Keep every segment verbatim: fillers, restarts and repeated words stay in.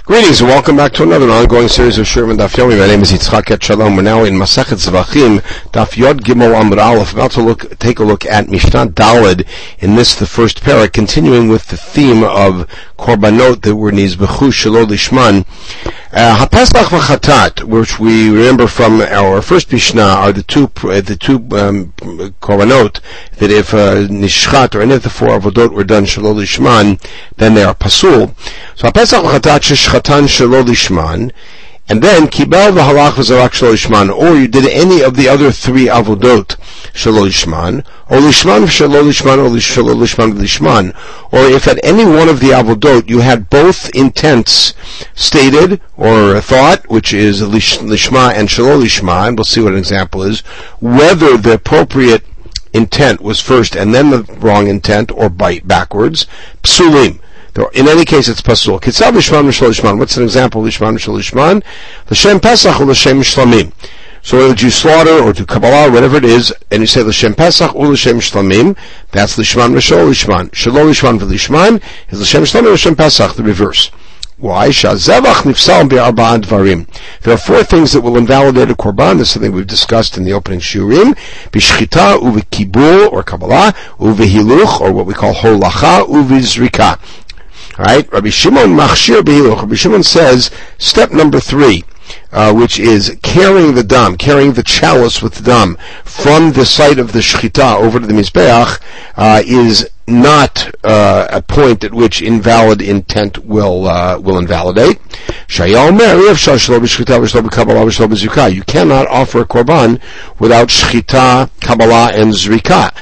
Greetings and welcome back to another ongoing series of Shurim and Daf Yomi. My name is Yitzchak Et Shalom. We're now in Masechet Zvachim, Daf Yod Gimel Amud Aleph. About to look, take a look at Mishnah Daled in this, the first parak, continuing with the theme of Korbanot that were Nizbechu Shelo Lishman. Uh, HaPesach v'Chatat, which we remember from our first Mishnah, are the two uh, the two um, Korbanot that if uh, Nishchat or any of the four Avodot were done Shelo Lishman, then they are Pasul. So HaPesach v'Chatat Sheshchatan Shelo Lishman, and then Kibel v'Halach v'Zarak Shelo Lishman, or you did any of the other three Avodot Shelo Lishman, or Lishman v'Shelo Lishman, or Shelo Lishman v'Lishman, or if at any one of the Avodot you had both intents stated or thought, which is Lishma and Shelo Lishma, and we'll see what an example is, whether the appropriate intent was first and then the wrong intent, or bite backwards, psulim. In any case, it's pasul. Kitzav lishman v'shelo lishman. What's an example of lishman v'shelo lishman? L'shem pesach or l'shem shlamim. So whether you slaughter or do Kabbalah, whatever it is, and you say l'shem pesach or l'shem shlamim, that's lishman v'shelo lishman. Shelo lishman v'lishman is l'shem shlamim or l'shem pesach, the reverse. Why? Shazevach nifsal be'arba'a dvarim. There are four things that will invalidate a korban. This is something we've discussed in the opening shiurim. B'shchita, u'v'kibul, or Kabbalah, u'v'hiluch, or what we call holacha, u'v'zrika. Alright, Rabbi Shimon machshir behiluch. Rabbi Shimon says, step number three, uh, which is carrying the dam, carrying the chalice with the dam from the site of the shchita over to the mizbeach, uh, is not uh, a point at which invalid intent will uh, will invalidate. You cannot offer a korban without shchita, kabbalah, and zrika.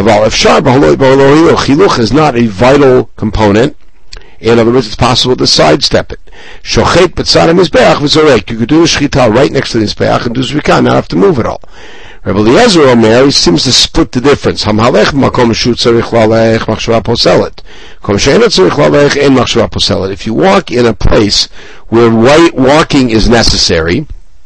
Hiluch is not a vital component. In other words, it's possible to sidestep it. Shochet b'tzad mizbeach v'zorek. You could do a shchita right next to the mizbeach and do zrika, not have to move it all. Rabbi Eliezer Omer, he seems to split the difference. Hamhalech makom shu tzarich lalech machshava poselet. Kom she'ena tzarich lalech ein machshava poselet. If you walk in a place where white walking is necessary,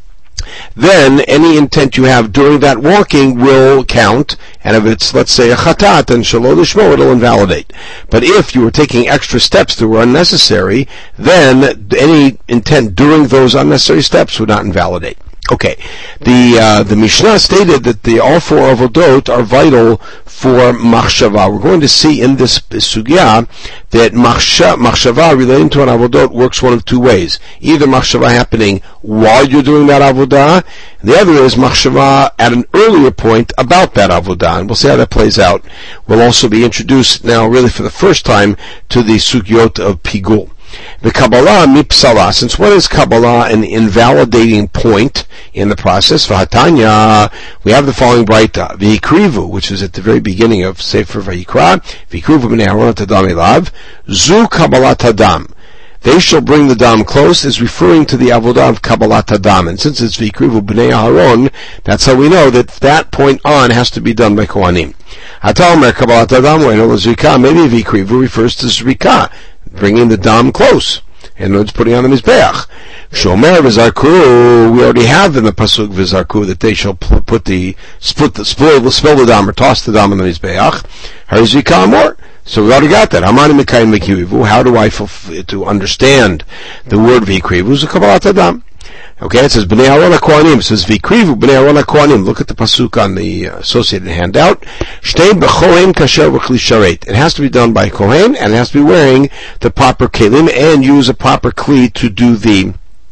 then any intent you have during that walking will count, and if it's, let's say, a chatat and shelo lishmo, it'll invalidate. But if you were taking extra steps that were unnecessary, then any intent during those unnecessary steps would not invalidate. Okay, the uh, the Mishnah stated that the all four avodot are vital for machshava. We're going to see in this sugya that machshava relating to an avodot works one of two ways. Either machshava happening while you're doing that avodah, and the other is machshava at an earlier point about that avodah, and we'll see how that plays out. We'll also be introduced now, really for the first time, to the sugyot of pigul. The Kabbalah mipsala, since what is Kabbalah? An invalidating point in the process. V'hatanya, we have the following braita. V'hikrivu, which is at the very beginning of Sefer Vayikra. V'hikrivu b'nei Aaron tadam elav. Zu Kabbalah tadam. They shall bring the dam close, is referring to the avodah of Kabbalah tadam. And since it's V'hikrivu b'nei Aaron, that's how we know that that point on has to be done by Kohanim. Hataomer Kabbalah tadam we'no l'zrika. Maybe V'hikrivu refers to zrika, bringing the dam close, and it's putting on the mizbeach. Shomer v'zarku, we already have in the pasuk v'zarku that they shall put the split the spill, spill the dam or toss the dam on the mizbeach. Harizika amor. So we already got that. Hamani mikayim v'kivivu. How do I fulfill, to understand the word v'krivu? Is a kabbalah tadam. Okay, it says b'nei Aaron HaKohanim. It says v'krivu b'nei Aaron HaKohanim. Look at the pasuk on the uh, associated handout. Shtei b'chohen kasher v'kli sharet. It has to be done by kohen, and it has to be wearing the proper kelim and use a proper kli to do the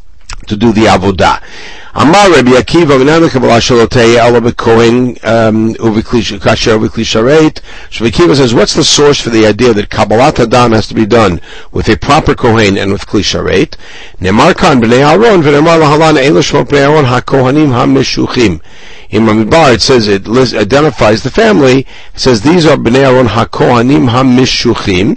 to do the avodah. Amar Rabbi Akiva v'nana kabbalah shalotei ala b'kohen u'v'kli kasher v'kli sharet. So Rabbi Akiva says, what's the source for the idea that kabbalah tadam has to be done with a proper kohen and with kli sharet? Nemar kan b'nei Aaron v'nemar lahalan ein l'shmo b'nei Aaron hakohanim ha-meshuchim. In Mamidbar it says, it identifies the family. It says these are b'nei Aaron hakohanim ha-meshuchim.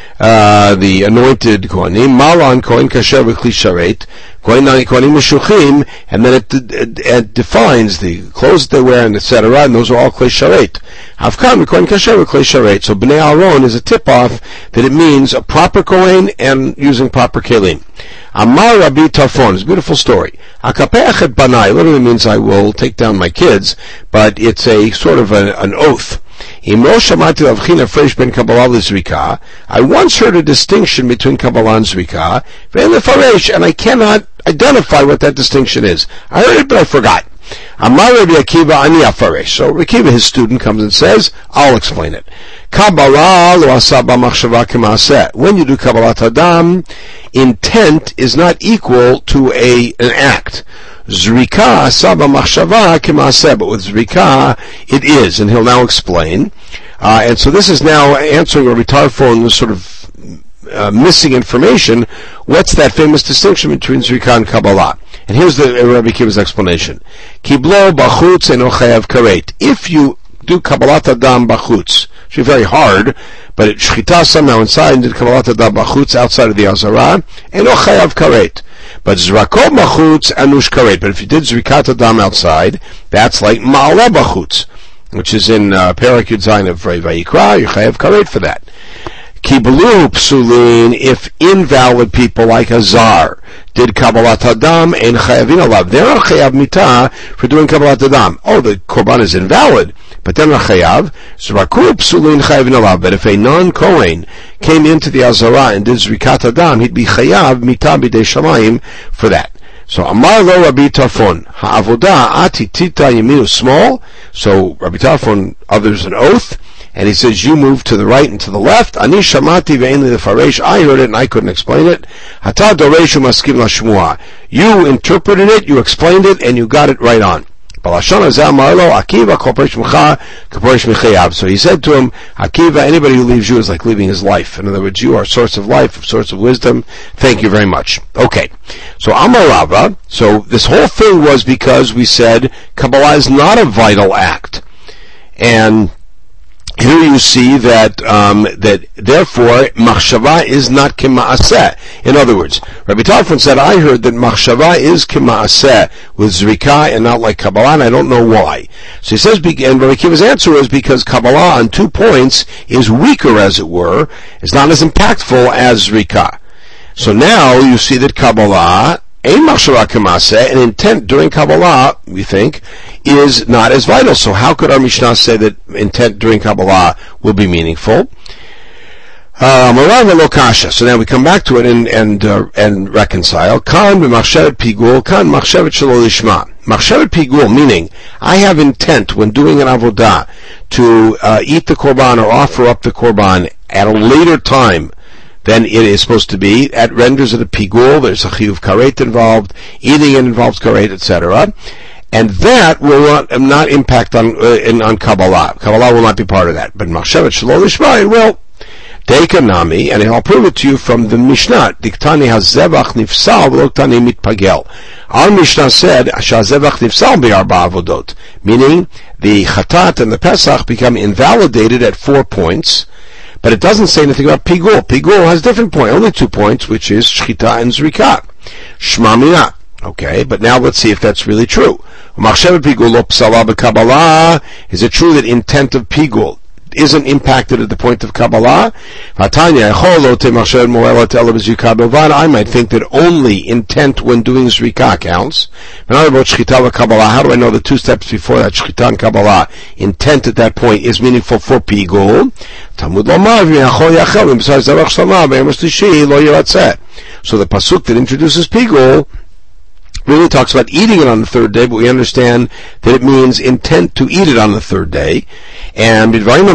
Uh, the anointed kohanim, malan kohen kasher v'kli sharet, kohanim meshuchim, and then it, it, it defines the clothes they wear and et cetera. And those are all kli sharet. Havkan kohen kasher v'kli sharet. So b'nei Aaron is a tip-off that it means a proper kohen and using proper kelim. Amar Rabbi Tarfon, it's a beautiful story. Akapeach et banai literally means I will take down my kids, but it's a sort of a, an oath. I once heard a distinction between Kabbalah and Zrika, and I cannot identify what that distinction is. I heard it, but I forgot. Amar Rabbi Akiva ani afaresh. So Rabbi Akiva, his student, comes and says, I'll explain it. Kabbalah lo asa b'machshava k'maaseh. When you do Kabbalat Hadam, intent is not equal to a an act. Zrika asa b'machshava k'maaseh. But with Zrika, it is, and he'll now explain. Uh, and so this is now answering Rabbi Tarfon's sort of Uh, missing information. What's that famous distinction between Zrika and Kabbalah? And here's the uh, Rabbi Akiva's explanation. Kiblo bachutz eno chayav karet. If you do Kabbalat Adam bachutz, it's very hard, but it shchita somehow inside and did Kabbalat Adam bachutz outside of the Azara, eno chayav karet. But Zrako bachutz anush karet. But if you did Zrikat Adam outside, that's like Ma'ala bachutz, which is in uh, Parak Yud Zayin of Vayikra, you chayav karet for that. Kiblu psulin, if invalid people like Azar did Kabbalat Hadam and Chayavin Alav, they're not Chayav Mitah for doing Kabbalat Hadam. Oh, the Korban is invalid, but they're not Chayav. Zraku psulin Chayavin Alav. But if a non-Kohen came into the Azara and did Zrikat Hadam, he'd be Chayav Mitah B'dei Shamayim for that. So Amar lo Rabbi Tarfon, Ha'avodah ati tita yaminu small. So Rabbi Tarfon utters an oath, and he says, you move to the right and to the left. Ani shamati ve'en li lefaresh. I heard it and I couldn't explain it. Hata doreshu maskim lashmua. You interpreted it, you explained it, and you got it right on. Balashon hazeh amar lo Akiva kopesh mecha kopesh mechayav. So he said to him, Akiva, anybody who leaves you is like leaving his life. In other words, you are a source of life, a source of wisdom. Thank you very much. Okay. So Amar Rava. So this whole thing was because we said Kabbalah is not a vital act. And here you see that um, that therefore machshava is not k'maaseh. In other words, Rabbi Tarfon said, I heard that machshava is k'maaseh with Zrika and not like Kabbalah, and I don't know why. So he says, and Rabbi Akiva's answer is because Kabbalah on two points is weaker, as it were, is not as impactful as Zrika. So now you see that Kabbalah, ein machshava k'maaseh, and intent during Kabbalah, we think, is not as vital. So how could our Mishnah say that intent during Kabbalah will be meaningful? Uh, so now we come back to it and and, uh, and reconcile. Kan b'machshevet pigul, kan machshevet shelo lishma. Machshevet pigul, meaning I have intent when doing an avodah to uh, eat the korban or offer up the korban at a later time than it is supposed to be. That renders it a pigul. There's a chiyuv karet involved. Eating it involves karet, et cetera. And that will not, not impact on uh, in, on Kabbalah. Kabbalah will not be part of that. But machshevet shelo lishma, it will. Dekanami, and I'll prove it to you from the Mishnah. Diktani hazevach nifsal v'loktani mitpagel. Our Mishnah said shazevach nifsal be'arba avodot, meaning the chatat and the pesach become invalidated at four points. But it doesn't say anything about pigul. Pigul has different points, only two points, which is shchita and zrika. Shma mina. Okay, but now let's see if that's really true. Machshevet pigul lo psala b'Kabbalah. Is it true that intent of pigul isn't impacted at the point of Kabbalah? I might think that only intent when doing Zrika counts. How do I know the two steps before that, Shchita and Kabbalah, intent at that point is meaningful for Pigul? So the pasuk that introduces Pigul really talks about eating it on the third day, but we understand that it means intent to eat it on the third day. And which means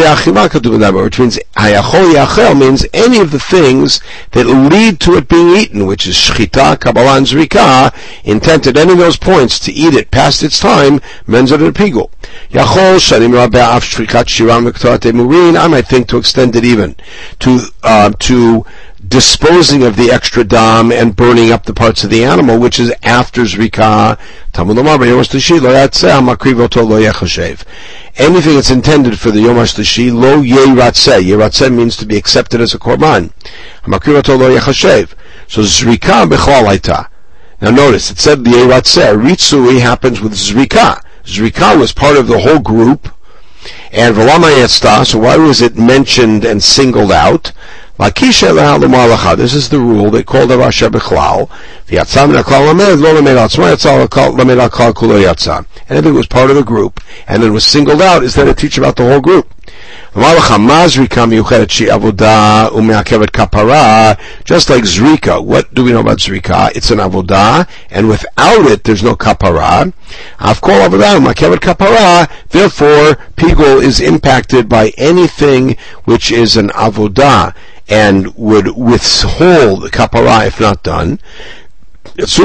hayachol yachel means any of the things that lead to it being eaten, which is shchita, kabbalah, and zrika, intent at any of those points to eat it past its time, menzer the pigul. Yachol shanim rabeh af shrikat shiram v'ktorat emurin. I might think to extend it even to uh, to disposing of the extra dam and burning up the parts of the animal, which is after Zrika. Anything that's intended for the Yom HaShlishi, lo yeratzeh. Yeratzeh means to be accepted as a korban. So Zrika b'chlal hayta. Now notice, it said the yeratzeh. Ritzui happens with Zrika. Zrika was part of the whole group. And v'lama yetzta, so why was it mentioned and singled out? This is the rule they called the Rasha Bechlal. And if it was part of the group, and then was singled out, is that a teach about the whole group? Just like Zrika. What do we know about Zrika? It's an avodah, and without it, there's no kapara. Therefore, Pigul is impacted by anything which is an avodah, and would withhold the kapara if not done. As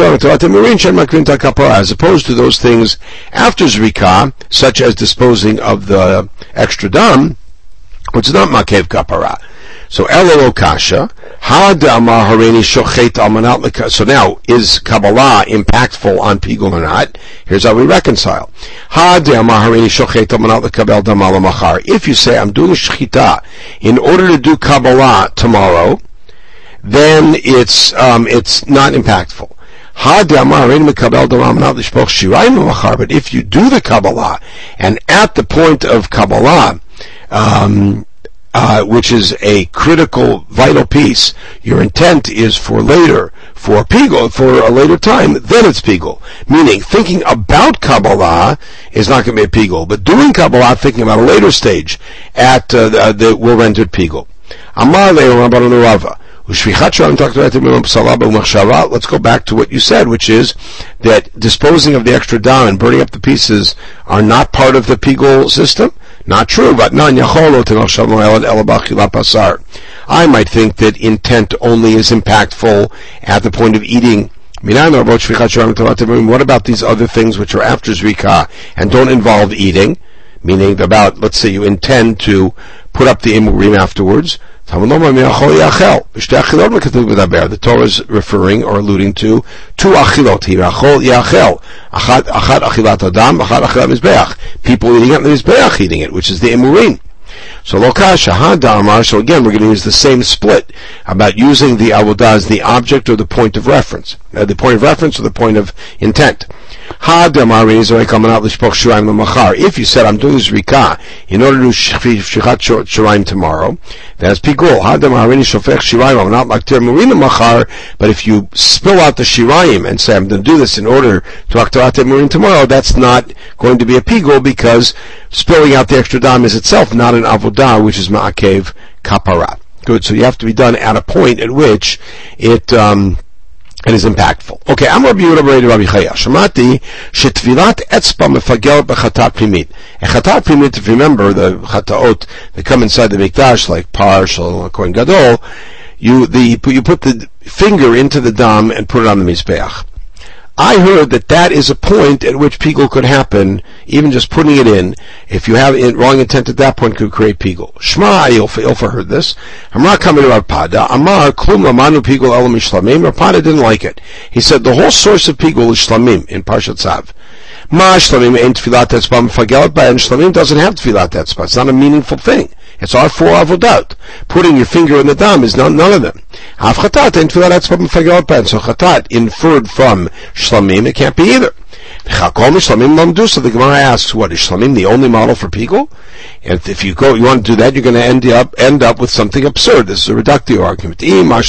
opposed to those things after Zrika, such as disposing of the extra dam, which is not makev kapara. So Elul Kasha, Had Amar Hareni Shochet Almanat. So now, is Kabbalah impactful on Pigul or not? Here's how we reconcile. Had Amar Hareni Shochet Almanat Lekabel Damal Machar. If you say I'm doing Shechita in order to do Kabbalah tomorrow, then it's um, it's not impactful. But if you do the Kabbalah, and at the point of Kabbalah, um, uh, which is a critical, vital piece, your intent is for later, for Pigul, for a later time, then it's Pigul. Meaning, thinking about Kabbalah is not going to be a Pigul, but doing Kabbalah, thinking about a later stage, at uh, the, the, will render it Pigul. Amar le'Rabbanan Rava. Let's go back to what you said, which is that disposing of the extra dam and burning up the pieces are not part of the Pigul system. Not true, but I might think that intent only is impactful at the point of eating. What about these other things which are after Zrika and don't involve eating? Meaning about, let's say you intend to put up the imurim afterwards. The Torah is referring or alluding to two achilot. People eating it and the mizbeach eating it, which is the imurim. So lokash damar. So again, we're going to use the same split about using the avodah as the object or the point of reference, uh, the point of reference or the point of intent. If you said I'm doing Zrika in order to shechat shiraim tomorrow, that's pigul. But if you spill out the shiraim and say I'm going to do this in order to aktarat emurim tomorrow, that's not going to be a pigul because spilling out the extra dam is itself not an avodah, which is ma'akev kapara. Good. So you have to be done at a point at which it. Um, It is impactful. Okay, I'm Rabbi Yehuda Rabbi Rabbi Chaya. Shamati shetvilat etzba mefagel bechatat pimit. A chatat pimit, if you remember the chataot that come inside the mikdash, like parshal, kohen gadol, you the you put the finger into the dam and put it on the mizbeach. I heard that that is a point at which pigul could happen, even just putting it in. If you have wrong intent at that point, could create pigul. Shema Ilfa, Ilfa heard this. Amar coming to Rapada. Amar klum lamanu pigul elam ishlamim. Rapada didn't like it. He said the whole source of pigul is shlamim in Parshat Tzav. Ma shlamim ain't tfilat etzba mefagelet by, and shlamim doesn't have tfilat etzba. It's not a meaningful thing. It's all four avodat. Putting your finger in the dam is not, none of them. Hav chatat ain't tfilat etzba mefagelet by, so chatat inferred from shlamim, it can't be either. So the Gemara asks, what, is shlamim the only model for pigul? And if you go, you want to do that, you're going to end up end up with something absurd. This is a reductio argument.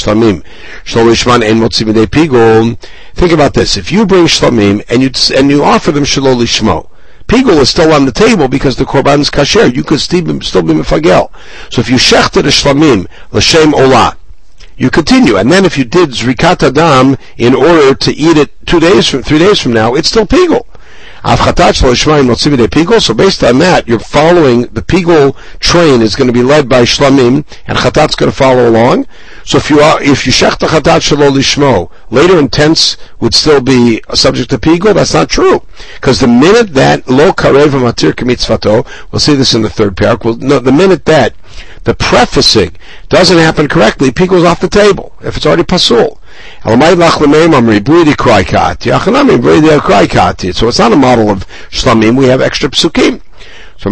Think about this. If you bring shlamim and you and you offer them shalol lishmo, pigul is still on the table because the korban is kasher. You could still be, still be mefagel. So if you shechted a shlamim l'shem olah, you continue, and then if you did zrikat adam in order to eat it two days from three days from now, it's still pigul. So based on that, you're following the pigul train is going to be led by shlamim, and chatat's going to follow along. So if you are, if you shech the chatat shelo lishmo, later intents would still be subject to pigul. That's not true, because the minute that lo karev matir k'mitzvato, we'll see this in the third parak. Well, no, the minute that the prefacing doesn't happen correctly, pigul is off the table if it's already pasul. So it's not a model of shlamim. We have extra psukim. So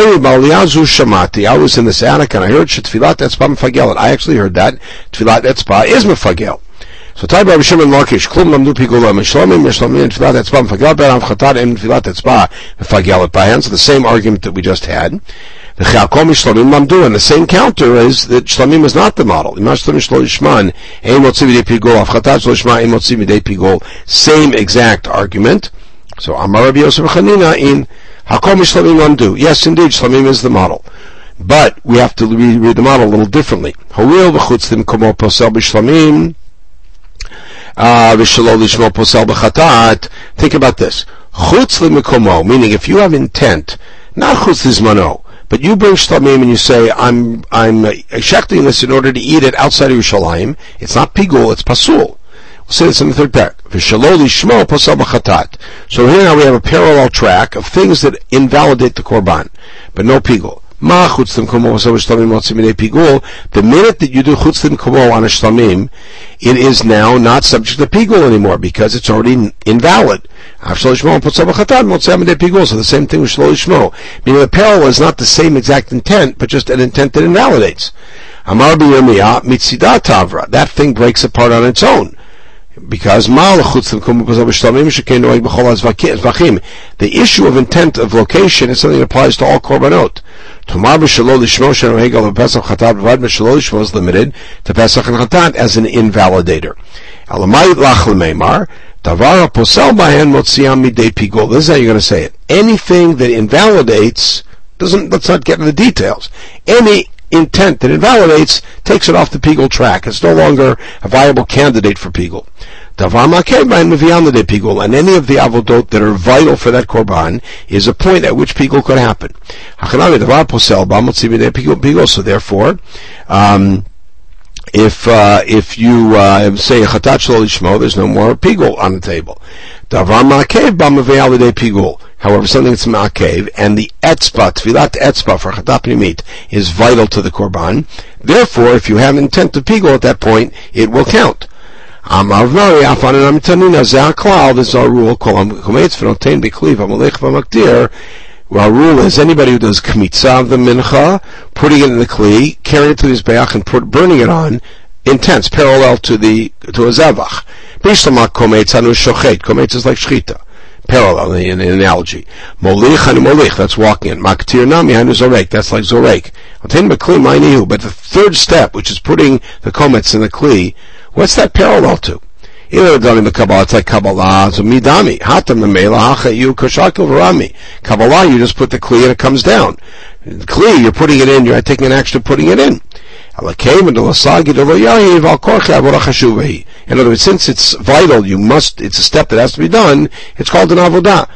I was in this attic and I heard tfilat etzba mefagel. I actually heard that tfilat etzba is mefagel. So Taib Rabbi Shimon Lakish, Klum Lamdu Pigula, Mishlamim, Mishlamim, and Tfilat Etzba, Mefagelet B'Av Chatat, and Tfilat Etzba, Mefagelet B'Han. So the same argument that we just had. The Chalkom Mishlamim Lamdu, and the same counter is that Shlamim is not the model. Imash Shlamim Shlo Yishman, Ein Motzi Midei Pigul, Av Chatat Shlo Yishman, Ein Motzi Midei Pigul. Same exact argument. So Amar Rabbi Yosef Chanina in Halkom Mishlamim Lamdu. Yes, indeed, Shlamim is the model. But we have to read, read the model a little differently. Hawil v'chutzim komo posel b'shlamim. Uh, think about this. Chutz l'mekomo, meaning if you have intent, not chutz l'zmano, but you bring shlamim and you say, I'm I'm shechting this in order to eat it outside of Yerushalayim. It's not pigul, it's pasul. We'll say this in the third parak. So here now we have a parallel track of things that invalidate the korban, but no pigul. The minute that you do chutzim komo on a shlamim, it is now not subject to pigul anymore because it's already invalid. So the same thing with shlo lishmo. Meaning the parallel is not the same exact intent, but just an intent that invalidates. That thing breaks apart on its own. Because the issue of intent of location is something that applies to all korbanot. is limited to Pesach and Chatat as an invalidator. This is how you're going to say it. Anything that invalidates doesn't. Let's not get into the details. Any intent that invalidates takes it off the pigul track. It's no longer a viable candidate for pigul. And any of the avodot that are vital for that korban is a point at which pigul could happen. So therefore, um, if uh, if you uh, say chatat shlo lishmo, there's no more pigul on the table. However, something that's ma'akev, and the etzba, tfilat etzba for chatat pnimit, is vital to the korban. Therefore, if you have intent of pigul at that point, it will count. This is our rule. Our rule is anybody who does kmitza of the mincha, putting it in the kli, carrying it to his beach, and put, burning it on, intense, parallel to the to a zevach. Kometz is like shchita. Parallel in the analogy. Molich and molich, that's walking in. Maktir nami hanu zorek, that's like zorek. But the third step, which is putting the kometz in the kli, what's that parallel to? Either done in the Kabbalah, it's like Kabbalah, so midami. Hatam memela hacha you kashakil v'rami. Kabbalah, you just put the kli and it comes down. The kli, you're putting it in, you're taking an action of putting it in. In other words, since it's vital, you must, it's a step that has to be done, it's called an avodah.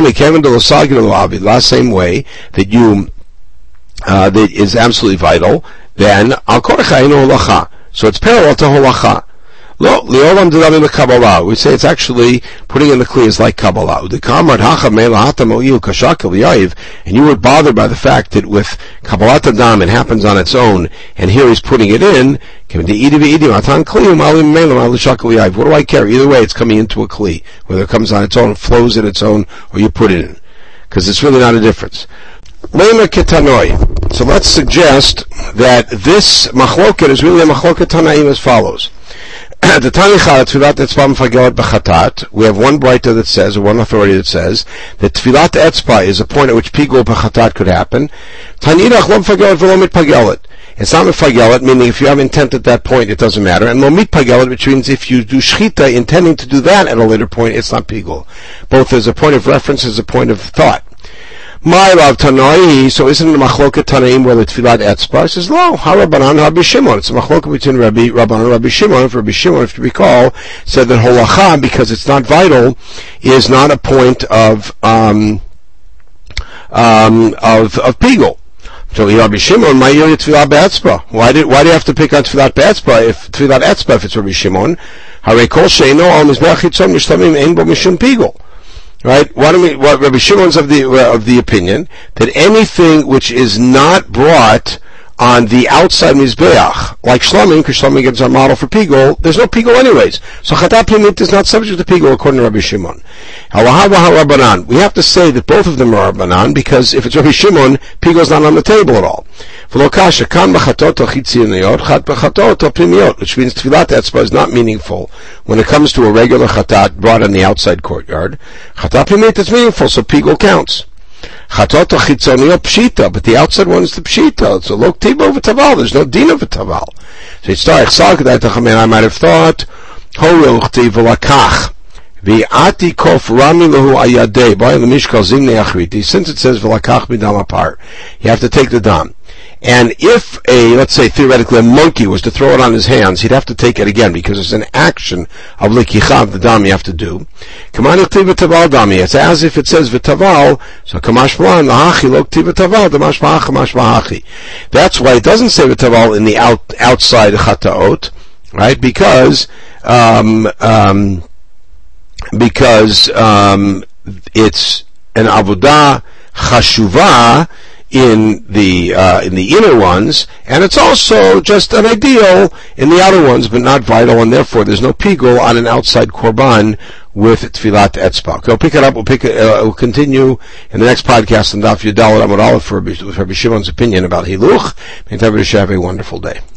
The same way that you, uh, that is absolutely vital, then, so it's parallel to holacha. We say it's actually putting in the kli is like Kabbalah. And you were bothered by the fact that with Kabbalat Adam it happens on its own, and here he's putting it in. What do I care? Either way, it's coming into a kli, whether it comes on its own, flows in its own, or you put it in, because it's really not a difference. So let's suggest that this machloket is really a machloket tanaim as follows. The Tanicha Tfilat Etzba Mefagelet B'Chatat. We have one brighter that says, or one authority that says, that Tfilat Etzba is a point at which Pigul B'Chatat could happen. Tanidach Lo Mefagelet V'Lo Mitpagelet. It's not Mefagelet, meaning if you have intent at that point, it doesn't matter. And Lo Mitpagelet, which means if you do Shchita intending to do that at a later point, it's not Pigul. Both as a point of reference, as a point of thought. My love Tanai, so isn't it a machloket Tanaim whether Tfilat Etzba? He says, no, HaRabbanan Rabbi Shimon. It's a machloket between Rabbi Rabbanan and Rabbi Shimon. If Rabbi Shimon, if you recall, said that holacha, because it's not vital, is not a point of um, um, of of pigul. So Rabbi Shimon, my year Tfilat Etzba. Why did why do you have to pick on Tfilat Etzba if Tfilat Etzba if it's Rabbi Shimon? Harei kol she'eino al mizbeach chitzon mishlamim ein bo mishum pigul. Right? What, do we, what Rabbi Shimon's of the uh, of the opinion that anything which is not brought on the outside mizbeach, like shlomim, because shlomim gets our model for pigul, there's no pigul anyways. So chatat pnimit is not subject to pigul according to Rabbi Shimon. Halahava harabanan. We have to say that both of them are Rabbanan, because if it's Rabbi Shimon, pigul is not on the table at all. V'lo kan b'chatot chitzioniyot, chat b'chatot pnimiyot, which means tefillat etzba is not meaningful when it comes to a regular chatat brought in the outside courtyard. Chatat pnimit is meaningful, so pigul counts. Chatot chitzoniyot pshita, but the outside one is the pshita. It's a lo ktibo v'taval. There's no din of v'taval. So it's stark. I might have thought horil chtiv v'lakach v'ati kof rami lehu ayadei by the mishkal zimnei achriti. Since it says v'lakach b'dam apar, you have to take the dam. And if a, let's say theoretically a monkey was to throw it on his hands, he'd have to take it again, because it's an action of likicha, the dam you have to do. Kaman iktiv v'taval dami. It's as if it says v'taval, so kamash v'lan, l'hachi lo ktiv v'taval, damash v'hach, kamash v'hachi. That's why it doesn't say v'taval in the out, outside chataot, right? Because, um, um, because, um, it's an avodah chashuvah, in the uh, in the inner ones, and it's also just an ideal in the outer ones, but not vital, and therefore there's no pigul on an outside korban with tefillat etzba. Okay, we'll pick it up. We'll pick it. Uh, we'll continue in the next podcast on Daf Yudalad Amud Aleph for Rabbi Shimon's opinion about hiluch. May everybody have a wonderful day.